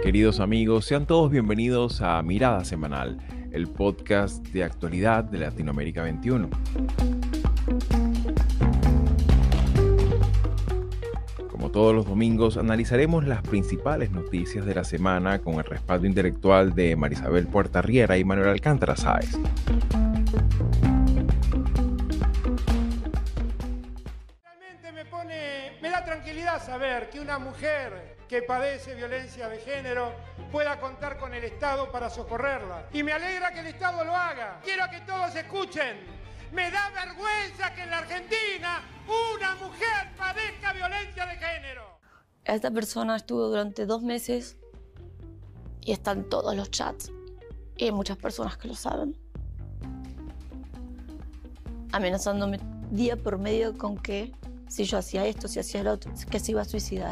Queridos amigos, sean todos bienvenidos a Mirada Semanal, el podcast de actualidad de Latinoamérica 21. Como todos los domingos, analizaremos las principales noticias de la semana con el respaldo intelectual de Marisabel Puertarriera y Manuel Alcántara Sáez. Me da tranquilidad saber que una mujer que padece violencia de género pueda contar con el Estado para socorrerla. Y me alegra que el Estado lo haga. Quiero que todos escuchen. Me da vergüenza que en la Argentina una mujer padezca violencia de género. Esta persona estuvo durante 2 meses y está en todos los chats. Y hay muchas personas que lo saben. Amenazándome día por medio con que si yo hacía esto, si hacía lo otro, que se iba a suicidar.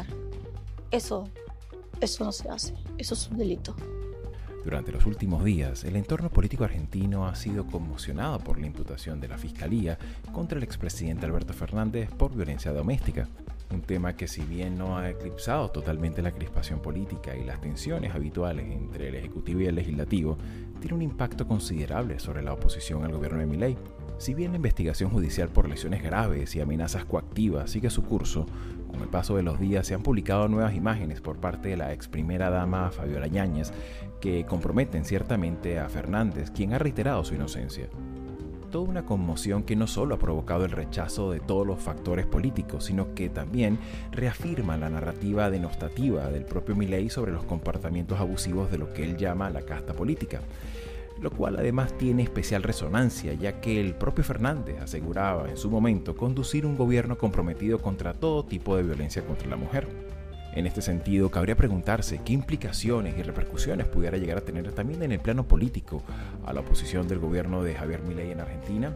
Eso no se hace. Eso es un delito. Durante los últimos días, el entorno político argentino ha sido conmocionado por la imputación de la Fiscalía contra el expresidente Alberto Fernández por violencia doméstica. Un tema que, si bien no ha eclipsado totalmente la crispación política y las tensiones habituales entre el Ejecutivo y el Legislativo, tiene un impacto considerable sobre la oposición al gobierno de Milei. Si bien la investigación judicial por lesiones graves y amenazas coactivas sigue su curso, con el paso de los días se han publicado nuevas imágenes por parte de la ex primera dama Fabiola Yáñez que comprometen ciertamente a Fernández, quien ha reiterado su inocencia. Toda una conmoción que no solo ha provocado el rechazo de todos los factores políticos, sino que también reafirma la narrativa denostativa del propio Milei sobre los comportamientos abusivos de lo que él llama la casta política. Lo cual además tiene especial resonancia, ya que el propio Fernández aseguraba en su momento conducir un gobierno comprometido contra todo tipo de violencia contra la mujer. En este sentido, cabría preguntarse qué implicaciones y repercusiones pudiera llegar a tener también en el plano político a la oposición del gobierno de Javier Milei en Argentina.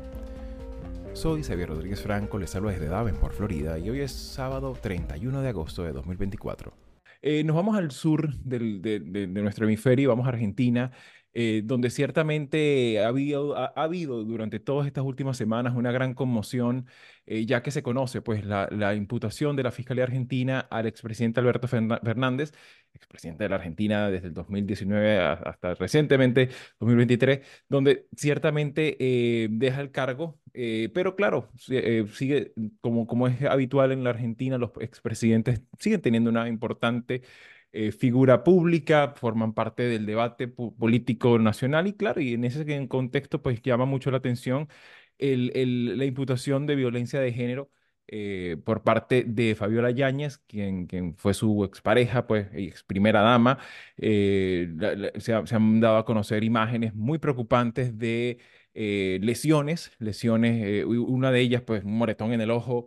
Soy Xavier Rodríguez Franco, les hablo desde Davenport, Florida, y hoy es sábado 31 de agosto de 2024. Nos vamos al sur de nuestro hemisferio, vamos a Argentina, donde ciertamente ha habido durante todas estas últimas semanas una gran conmoción, ya que se conoce pues, la imputación de la Fiscalía Argentina al expresidente Alberto Fernández, expresidente de la Argentina desde el 2019 hasta recientemente, 2023, donde ciertamente deja el cargo, pero claro, sigue, como es habitual en la Argentina, los expresidentes siguen teniendo una importante figura pública, forman parte del debate político nacional y claro, y en ese contexto pues llama mucho la atención la imputación de violencia de género por parte de Fabiola Yáñez, quien fue su expareja, pues, y ex primera dama. Se han dado a conocer imágenes muy preocupantes de lesiones, una de ellas, pues, un moretón en el ojo,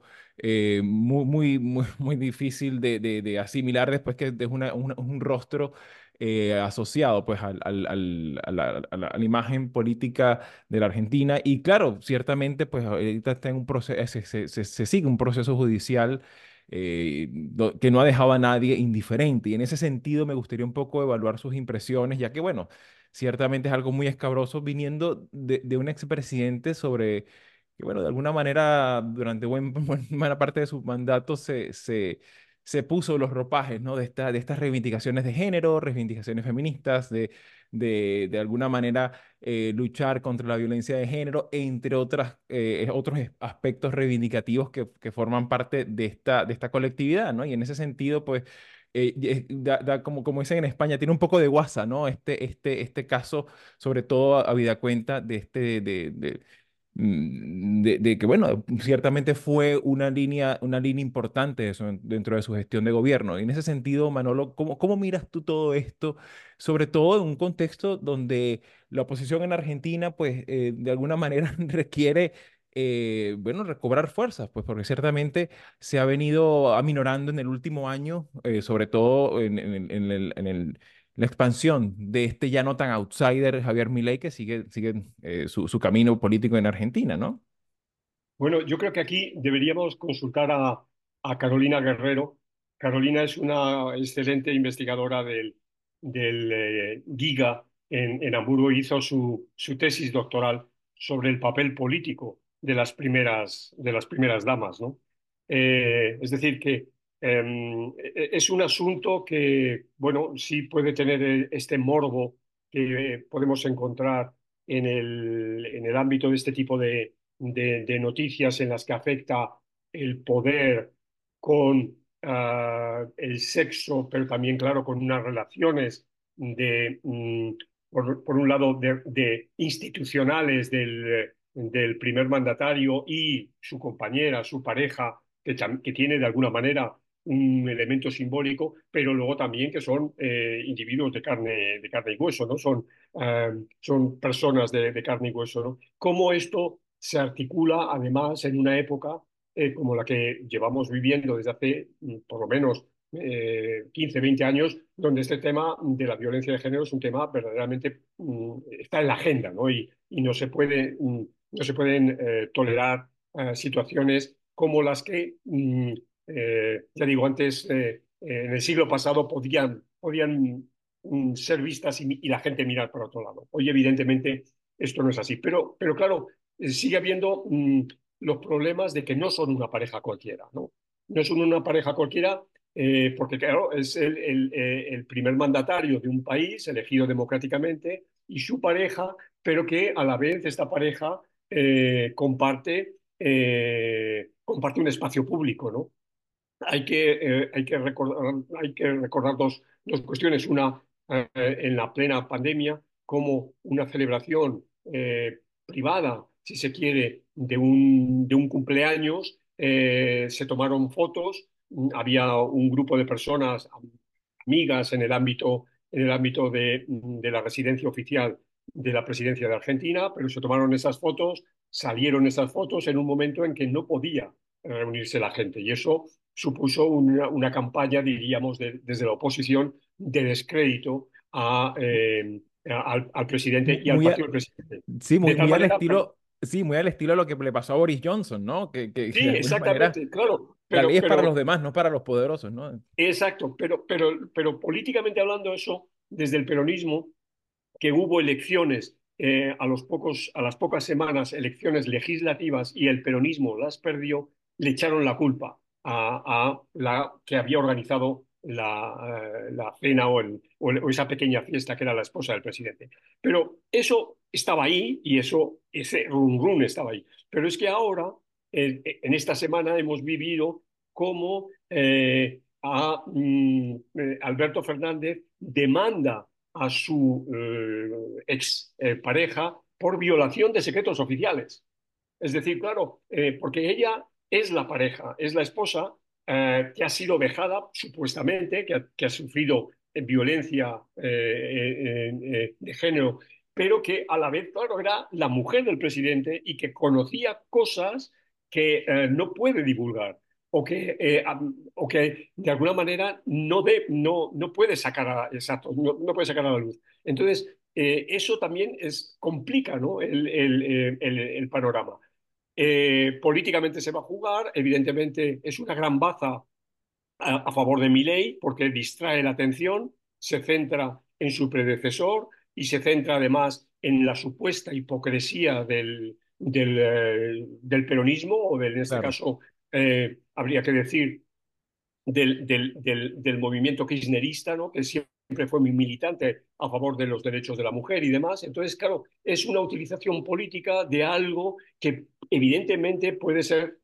muy difícil de asimilar después que es un rostro asociado pues a la imagen política de la Argentina y claro, ciertamente pues ahorita está en un proceso, se sigue un proceso judicial que no ha dejado a nadie indiferente y en ese sentido me gustaría un poco evaluar sus impresiones, ya que bueno, ciertamente es algo muy escabroso viniendo de un expresidente sobre que bueno, de alguna manera durante buena parte de su mandato se puso los ropajes, ¿no? De estas reivindicaciones de género, reivindicaciones feministas, de alguna manera luchar contra la violencia de género, entre otros aspectos reivindicativos que forman parte de esta colectividad, ¿no? Y en ese sentido, pues, como dicen en España, tiene un poco de guasa, ¿no? Este caso, sobre todo habida cuenta de que, bueno, ciertamente fue una línea importante dentro de su gestión de gobierno. Y en ese sentido, Manolo, ¿cómo miras tú todo esto? Sobre todo en un contexto donde la oposición en Argentina, pues, de alguna manera requiere, bueno, recobrar fuerzas, pues, porque ciertamente se ha venido aminorando en el último año, sobre todo la expansión de este ya no tan outsider Javier Milei que sigue su camino político en Argentina, ¿no? Bueno, yo creo que aquí deberíamos consultar a Carolina Guerrero. Carolina es una excelente investigadora del GIGA en Hamburgo. Hizo su tesis doctoral sobre el papel político de las primeras damas, ¿no? Es decir, que Es un asunto que, bueno, sí puede tener este morbo que podemos encontrar en el ámbito de este tipo de noticias en las que afecta el poder con el sexo, pero también, claro, con unas relaciones de, por un lado, de institucionales del primer mandatario y su compañera, su pareja, que tiene de alguna manera un elemento simbólico, pero luego también que son individuos de carne y hueso, ¿no? Son personas de carne y hueso, ¿no? Cómo esto se articula además en una época como la que llevamos viviendo desde hace por lo menos 15, 20 años, donde este tema de la violencia de género es un tema verdaderamente está en la agenda, ¿no? Y no se puede, no se pueden tolerar situaciones como las que ya digo, antes, en el siglo pasado, podían ser vistas y la gente mirar por otro lado. Hoy, evidentemente, esto no es así. Pero claro, sigue habiendo los problemas de que no son una pareja cualquiera, ¿no? No son una pareja cualquiera porque, claro, es el primer mandatario de un país elegido democráticamente y su pareja, pero que a la vez esta pareja comparte un espacio público, ¿no? Hay que recordar dos cuestiones. Una, en la plena pandemia, como una celebración privada, si se quiere, de un cumpleaños, se tomaron fotos, había un grupo de personas, amigas en el ámbito de la residencia oficial de la presidencia de Argentina, pero se tomaron esas fotos, salieron esas fotos en un momento en que no podía reunirse la gente. Y eso supuso una campaña, diríamos, desde la oposición de descrédito al presidente y al Muy, partido del presidente. sí, De tal muy al manera, estilo, sí, muy al estilo de lo que le pasó a Boris Johnson, ¿no? Que sí, de alguna manera exactamente, claro, la ley es para pero los demás, no para los poderosos, ¿no? exacto, pero políticamente hablando eso, desde el peronismo, que hubo elecciones a las pocas semanas, elecciones legislativas y el peronismo las perdió, le echaron la culpa a la que había organizado la cena o esa pequeña fiesta que era la esposa del presidente. Pero eso estaba ahí y ese run run estaba ahí. Pero es que ahora, en esta semana, hemos vivido cómo Alberto Fernández demanda a su ex pareja por violación de secretos oficiales. Es decir, claro, porque ella es la pareja, es la esposa que ha sido dejada supuestamente, que ha sufrido violencia de género, pero que a la vez, claro, era la mujer del presidente y que conocía cosas que no puede divulgar o que de alguna manera no puede sacar exacto, no puede sacar a la luz. Entonces, eso también complica, ¿no? El panorama. Políticamente se va a jugar, evidentemente es una gran baza a favor de Milei porque distrae la atención, se centra en su predecesor y se centra además en la supuesta hipocresía del peronismo o en este Claro. caso habría que decir del movimiento kirchnerista, ¿no? Que siempre fue muy militante a favor de los derechos de la mujer y demás. Entonces, claro, es una utilización política de algo que evidentemente puede ser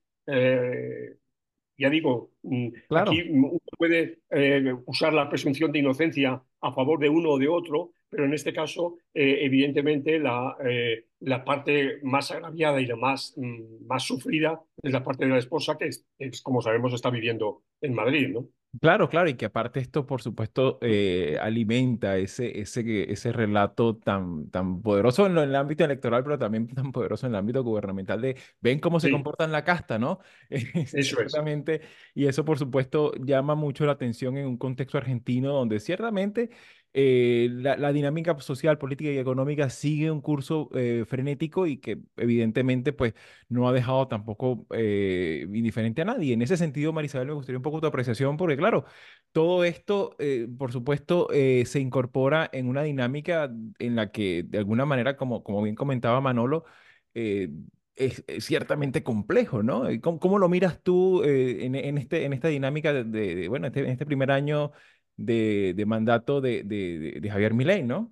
ya digo, Claro. aquí uno puede usar la presunción de inocencia a favor de uno o de otro, pero en este caso, evidentemente, la parte más agraviada y la más sufrida es la parte de la esposa, que como sabemos, está viviendo en Madrid, ¿no? Claro, claro, y que aparte esto, por supuesto, alimenta ese relato tan poderoso en el ámbito electoral, pero también tan poderoso en el ámbito gubernamental de ven cómo se Sí, comporta en la casta, ¿no? eso es. Ciertamente, y eso, por supuesto, llama mucho la atención en un contexto argentino donde ciertamente la dinámica social, política y económica sigue un curso frenético y que evidentemente, pues, no ha dejado tampoco indiferente a nadie. En ese sentido, Marisabel, me gustaría un poco tu apreciación, porque claro, todo esto, por supuesto, se incorpora en una dinámica en la que, de alguna manera, como bien comentaba Manolo, eh, es ciertamente complejo, ¿no? ¿Y cómo lo miras tú en esta dinámica bueno, en este primer año de mandato de Javier Milei, ¿no?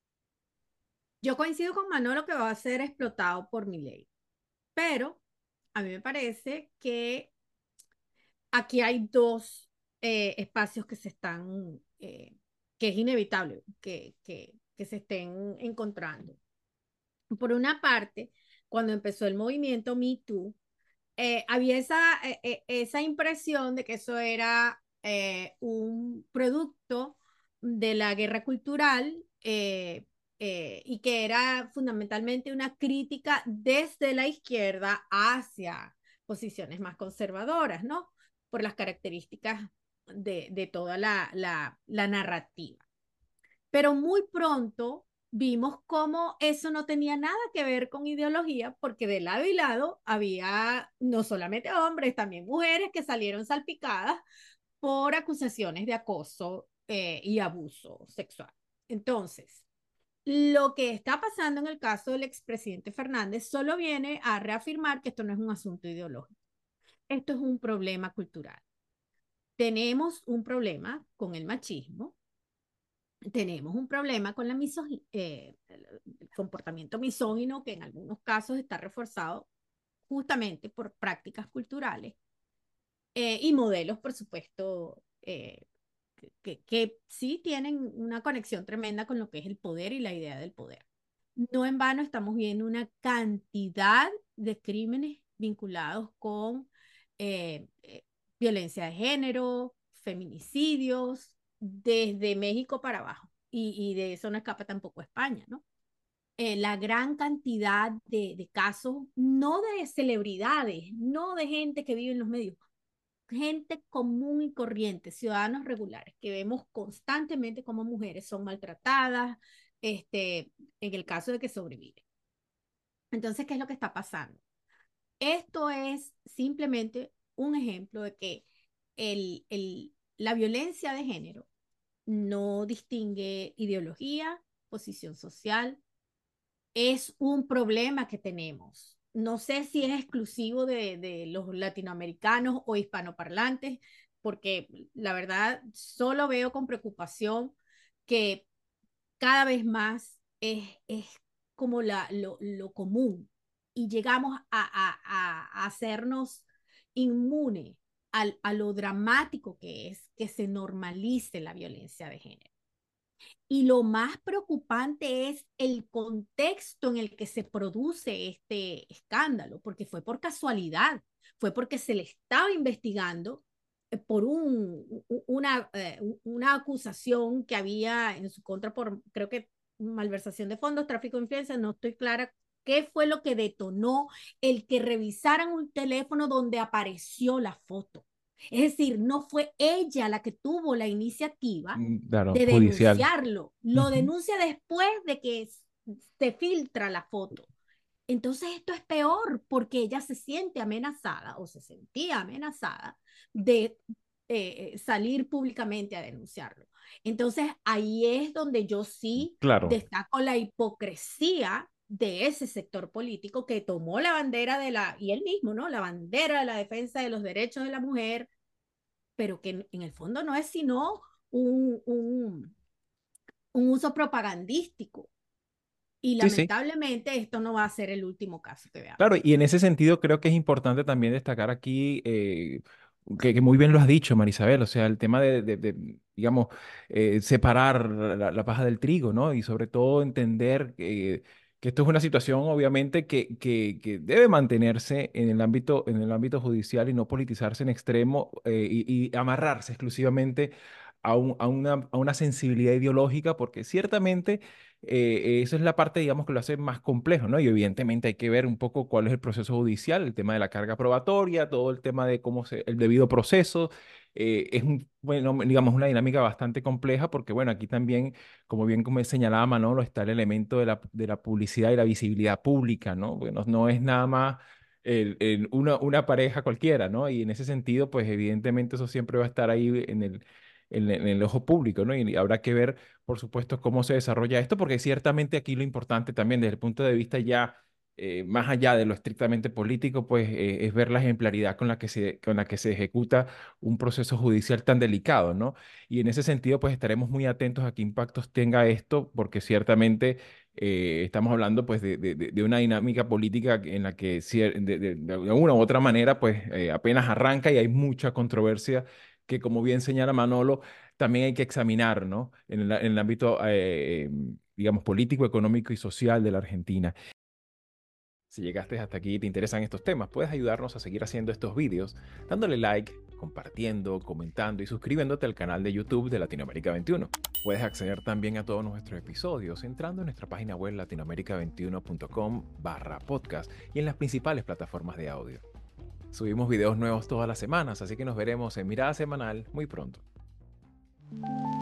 Yo coincido con Manolo que va a ser explotado por Milei, pero a mí me parece que aquí hay dos espacios que se están, que es inevitable que se estén encontrando. Por una parte, cuando empezó el movimiento Me Too, había esa impresión de que eso era un producto de la guerra cultural y que era fundamentalmente una crítica desde la izquierda hacia posiciones más conservadoras, ¿no? Por las características de toda la narrativa. Pero muy pronto vimos cómo eso no tenía nada que ver con ideología, porque de lado y lado había no solamente hombres, también mujeres que salieron salpicadas por acusaciones de acoso y abuso sexual. Entonces, lo que está pasando en el caso del expresidente Fernández solo viene a reafirmar que esto no es un asunto ideológico, esto es un problema cultural. Tenemos un problema con el machismo, tenemos un problema con el comportamiento misógino que en algunos casos está reforzado justamente por prácticas culturales y modelos, por supuesto, que sí tienen una conexión tremenda con lo que es el poder y la idea del poder. No en vano estamos viendo una cantidad de crímenes vinculados con eh, eh, violencia de género, feminicidios, desde México para abajo. Y de eso no escapa tampoco España, ¿no? La gran cantidad de casos, no de celebridades, no de gente que vive en los medios, gente común y corriente, ciudadanos regulares, que vemos constantemente cómo mujeres son maltratadas, en el caso de que sobreviven. Entonces, ¿qué es lo que está pasando? Esto es simplemente un ejemplo de que la violencia de género no distingue ideología, posición social, es un problema que tenemos. No sé si es exclusivo de los latinoamericanos o hispanoparlantes, porque la verdad solo veo con preocupación que cada vez más es como lo común y llegamos a hacernos inmune a lo dramático que es que se normalice la violencia de género. Y lo más preocupante es el contexto en el que se produce este escándalo, porque fue por casualidad, fue porque se le estaba investigando por una acusación que había en su contra por, creo que, malversación de fondos, tráfico de influencias, no estoy clara qué fue lo que detonó el que revisaran un teléfono donde apareció la foto. Es decir, no fue ella la que tuvo la iniciativa Claro, de judicial. denunciarlo. Lo Ujú. denuncia después de que se filtra la foto. Entonces esto es peor porque ella se siente amenazada o se sentía amenazada de salir públicamente a denunciarlo. Entonces ahí es donde yo sí Claro. destaco la hipocresía de ese sector político que tomó la bandera y él mismo, ¿no? La bandera de la defensa de los derechos de la mujer, pero que en el fondo no es sino un, un, un uso propagandístico. Y Sí, sí. lamentablemente esto no va a ser el último caso que veamos. Claro, y en ese sentido creo que es importante también destacar aquí, que muy bien lo has dicho, Marisabel, o sea, el tema digamos, separar la paja del trigo, ¿no? Y sobre todo entender que esto es una situación, obviamente, que debe mantenerse en el ámbito judicial y no politizarse en extremo y amarrarse exclusivamente a una sensibilidad ideológica, porque ciertamente eso es la parte, digamos, que lo hace más complejo, ¿no? Y evidentemente hay que ver un poco cuál es el proceso judicial, el tema de la carga probatoria, todo el tema de el debido proceso. Bueno, digamos, una dinámica bastante compleja porque, bueno, aquí también, como señalaba Manolo, está el elemento de la publicidad y la visibilidad pública, ¿no? Bueno, no es nada más una pareja cualquiera, ¿no? Y en ese sentido, pues evidentemente eso siempre va a estar ahí en el ojo público, ¿no? Y habrá que ver por supuesto, cómo se desarrolla esto, porque ciertamente aquí lo importante también desde el punto de vista ya más allá de lo estrictamente político, pues es ver la ejemplaridad con la que se ejecuta un proceso judicial tan delicado, ¿no? Y en ese sentido, pues estaremos muy atentos a qué impactos tenga esto, porque ciertamente estamos hablando pues de una dinámica política en la que de una u otra manera pues apenas arranca y hay mucha controversia que, como bien señala Manolo, también hay que examinar, ¿no? En el ámbito, digamos, político, económico y social de la Argentina. Si llegaste hasta aquí y te interesan estos temas, puedes ayudarnos a seguir haciendo estos vídeos dándole like, compartiendo, comentando y suscribiéndote al canal de YouTube de Latinoamérica 21. Puedes acceder también a todos nuestros episodios entrando en nuestra página web latinoamerica21.com/podcast y en las principales plataformas de audio. Subimos videos nuevos todas las semanas, así que nos veremos en Mirada Semanal muy pronto.